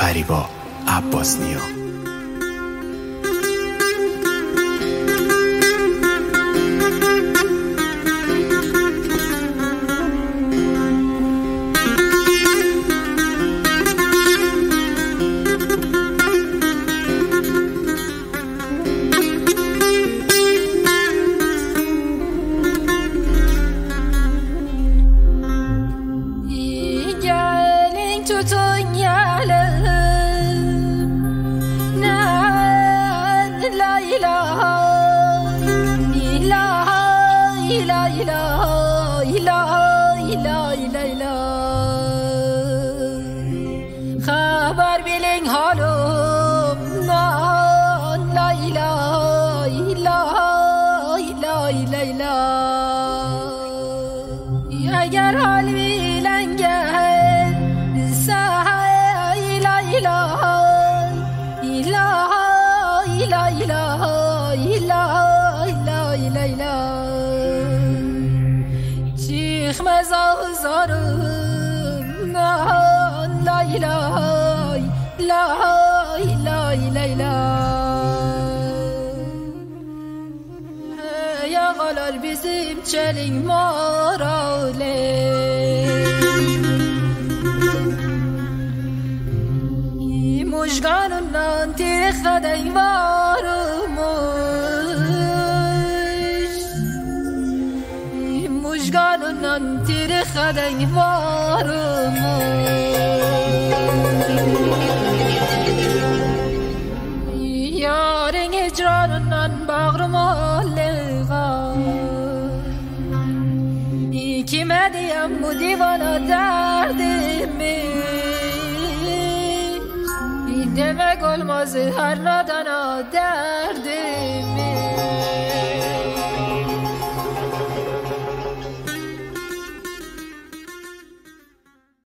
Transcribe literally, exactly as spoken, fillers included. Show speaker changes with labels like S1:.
S1: فریبا عباس نیا.
S2: خبر بیلین حالم نان لا لا لا لا لا اگر حال بیلنگه سای لا لا لا لا لا لا لا لا چیخ مزازارم نان لا لا لا لا لا yağalar bizim çelik morale mujganundan tirxaday varmış mujganundan tirxaday varmış yarın icranından bağrım allığa kime diyem bu divana derdimi demek olmaz her nadana derdimi